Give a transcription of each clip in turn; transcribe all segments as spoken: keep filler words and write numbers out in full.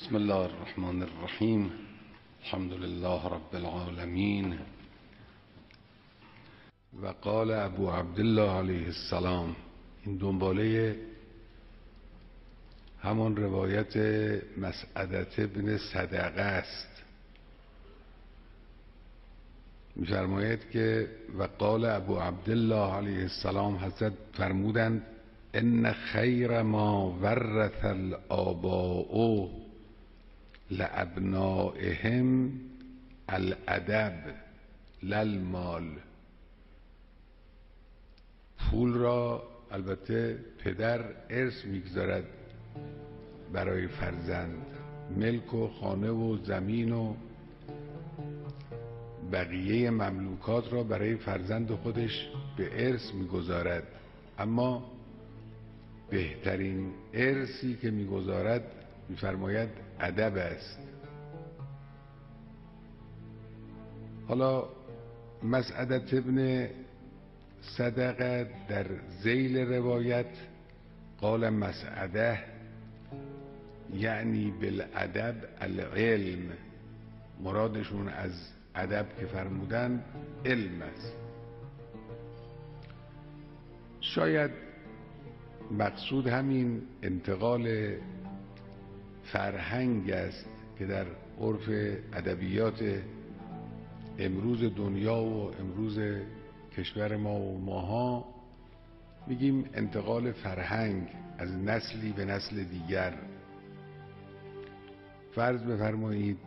بسم الله الرحمن الرحیم. الحمد لله رب العالمین. و قال ابو عبدالله علیه السلام. این دنباله همان روایت مسعدة ابن صدقه است. می‌فرماید که و قال ابو عبدالله علیه السلام، حضرت فرمودند ان خیر ما ورث الآباء لابنائهم الادب لا المال. پول را البته پدر ارث میگذارد برای فرزند، ملک و خانه و زمین و بقیه مملوکات را برای فرزند خودش به ارث میگذارد، اما بهترین ارثی که میگذارد میفرماید ادب است. حالا مسعدة ابن صدقه در ذیل روایت قال مسعده یعنی بالادب العلم، مرادشون از ادب که فرمودن علم است. شاید مقصود همین انتقال فرهنگ است که در عرف ادبیات امروز دنیا و امروز کشور ما و ماها میگیم انتقال فرهنگ از نسلی به نسل دیگر. فرض بفرمایید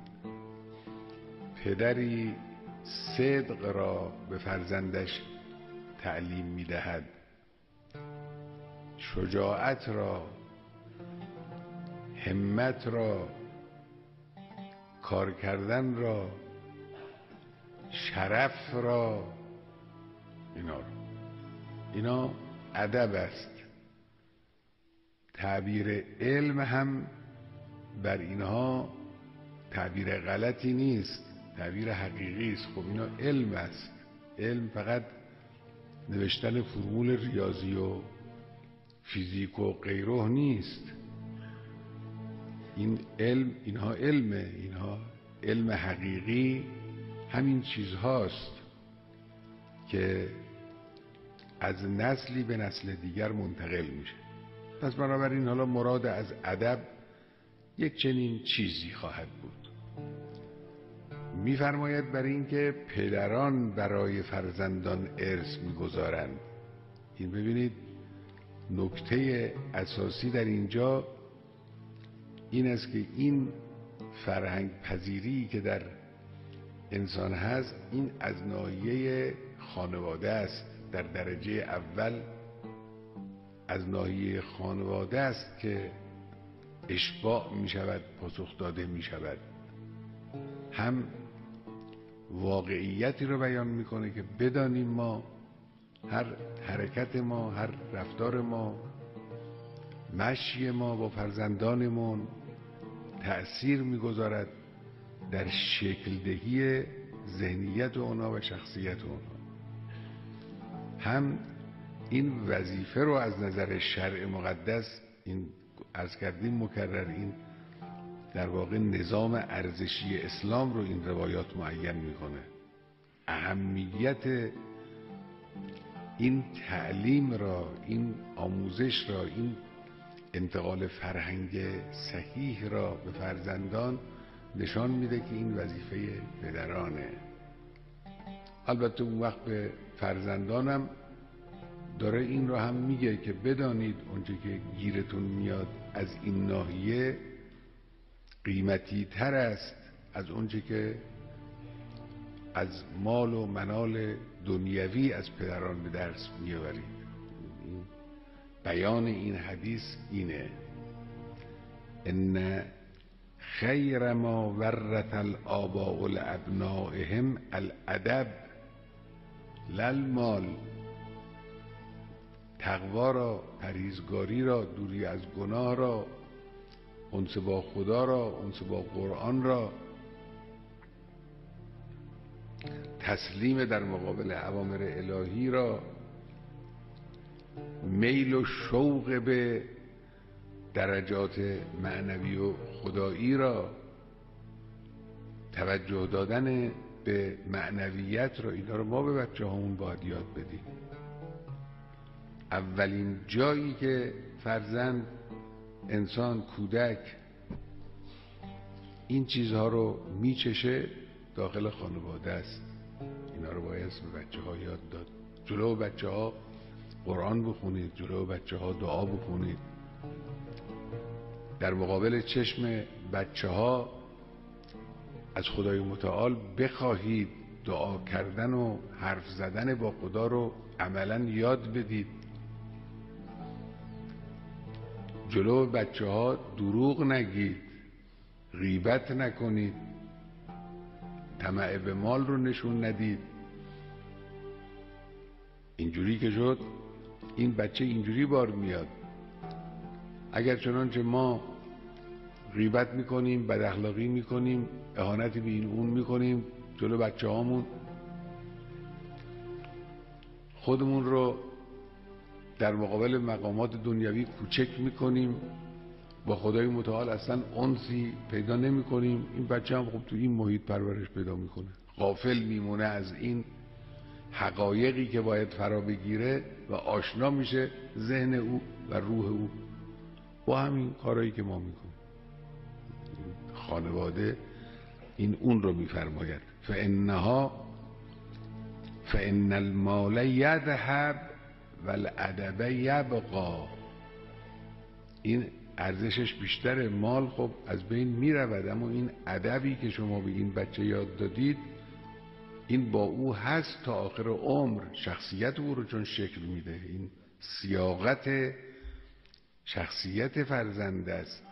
پدری صدق را به فرزندش تعلیم میدهد، شجاعت را، همت را، کار کردن را، شرف را، اینا را. اینا ادب است. تعبیر علم هم بر اینها تعبیر غلطی نیست، تعبیر حقیقی است. خب اینا علم است. علم فقط نوشتن فرمول ریاضی و فیزیک و غیره نیست. این علم، اینها علمه، اینها علم حقیقی همین چیزهاست که از نسلی به نسل دیگر منتقل میشه. پس بنابراین حالا مراد از ادب یک چنین چیزی خواهد بود. میفرماید برای اینکه پدران برای فرزندان ارث میگذارند. این ببینید نکته اساسی در اینجا این است که این فرهنگ پذیری که در انسان هست این از ناحیه خانواده است. در درجه اول از ناحیه خانواده است که اشباع می شود، پاسخ داده می شود. هم واقعیتی رو بیان میکنه که بدانیم ما هر حرکت ما، هر رفتار ما، مشی ما با فرزندانمون تأثیر میگذارد در شکل دهی ذهنیت اونا و شخصیت اونا. هم این وظیفه رو از نظر شرع مقدس، این عرض کردیم مکرر، این در واقع نظام ارزشی اسلام رو این روایات معین میکنه. اهمیت این تعلیم را، این آموزش را، این انتقال فرهنگ صحیح را به فرزندان نشان میده که این وظیفه پدرانه. البته اون وقت به فرزندانم داره این را هم میگه که بدانید اونچه که گیرتون میاد از این ناحیه قیمتی تر است از اونچه که از مال و منال دنیوی از پدران به درس میآورید. بیان این حدیث اینه: ان خیر ما ورث الآباء لابنائهم الادب لا المال. تقوا را، پرهیزگاری را، دوری از گناه را، انس با خدا را، انس با قرآن را، تسلیم در مقابل اوامر الهی را، میل و شوق به درجات معنوی و خدایی را، توجه دادن به معنویت را، اینا رو ما به بچه هامون باید یاد بدیم. اولین جایی که فرزند، انسان، کودک این چیزها رو میچشه داخل خانواده است. اینا رو باید به بچه ها یاد داد. جلو بچه ها قرآن بخونید، جلو بچه ها دعا بخونید، در مقابل چشم بچه ها از خدای متعال بخواهید دعا کردن و حرف زدن با خدا رو عملا یاد بدید. جلو بچه ها دروغ نگید، غیبت نکنید، طمع به مال رو نشون ندید. اینجوری که شد این بچه اینجوری بار میاد. اگر چنانچه ما غیبت میکنیم، بد اخلاقی میکنیم، اهانتی به این اون میکنیم جلو بچه هامون، خودمون رو در مقابل مقامات دنیوی کوچک میکنیم، با خدای متعال اصلا انسی پیدا نمی کنیم. این بچه هم خب تو این محیط پرورش پیدا میکنه، غافل میمونه از این حقایقی که باید فرا بگیره و آشنا میشه ذهن او و روح او با همین کارهایی که ما میکنیم. خانواده این اون رو میفرماید فانها فان المال یذهب والادب یبقی. این ارزشش بیشتره، مال خب از بین میرود، اما این ادبی که شما به این بچه یاد دادید این با او هست تا آخر عمر، شخصیت او رو چون شکل میده. این سیاقت شخصیت فرزند است.